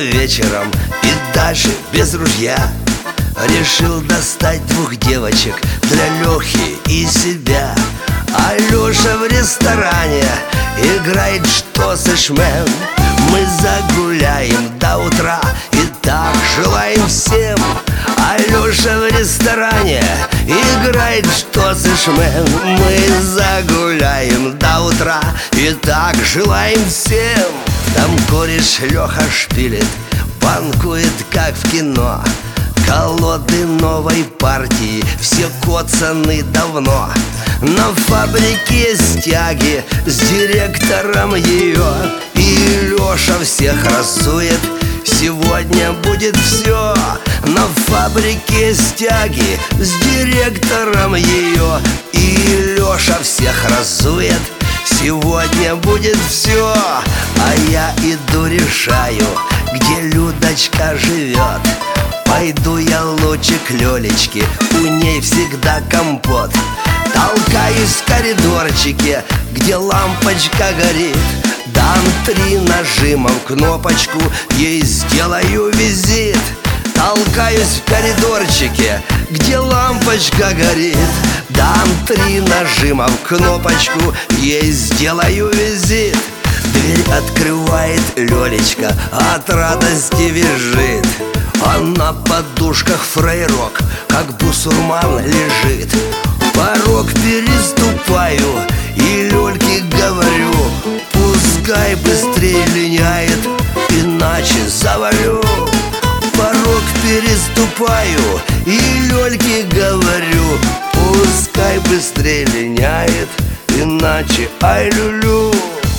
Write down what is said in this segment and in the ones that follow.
вечером и даже без ружья решил достать двух девочек для Лехи и себя. Алеша в ресторане играет «Что сэшмен?». Мы загуляем до утра и так желаем всем. Алеша в ресторане играет «Что сэшмен?». Мы загуляем до утра и так желаем всем. Там кореш Леха шпилит, панкует как в кино. Колоды новой партии все коцаны давно. На фабрике стяги с директором ее. И Леша всех разует, сегодня будет все. На фабрике стяги с директором ее. И Леша всех разует, сегодня будет все. А я иду решаю, где Людочка живет. Пойду я лучше к Лёлечке, у ней всегда компот. Толкаюсь в коридорчике, где лампочка горит. Дам 3 нажимом кнопочку, ей сделаю визит. Толкаюсь в коридорчике, где лампочка горит. Дам 3 нажимом кнопочку, ей сделаю визит. Дверь открывает Лёлечка, от радости визжит. А на подушках фрейрок, как бусурман, лежит. Порог переступаю и Лёльке говорю: пускай быстрее линяет, иначе завалю. Порог переступаю и Лёльке говорю: пускай быстрее линяет, иначе ай-лю-лю.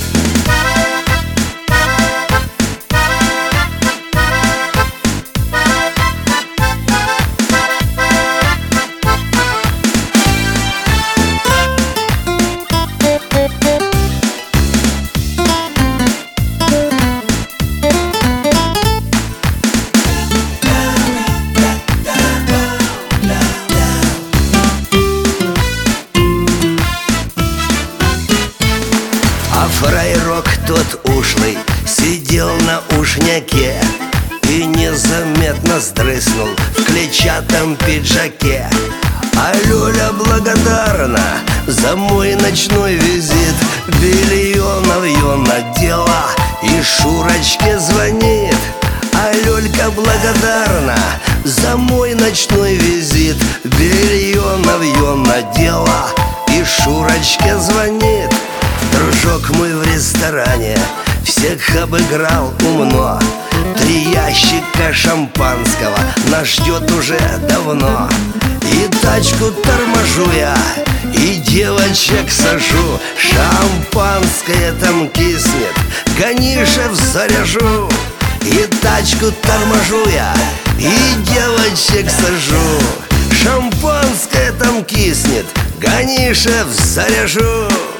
А фрейрок тот ушлый сидел на ушняке и незаметно сдрыснул в клетчатом пиджаке. А Лёля благодарна за мой ночной визит. Белье новье надела и Шурочке звонит. А Лёлька благодарна за мой ночной визит. Белье новье надела и Шурочке звонит. Дружок мой в ресторане всех обыграл умно. 3 ящика шампанского нас ждет уже давно. И тачку торможу я, и девочек сажу. Шампанское там киснет, ганишев заряжу. И тачку торможу я, и девочек сажу. Шампанское там киснет, ганишев заряжу.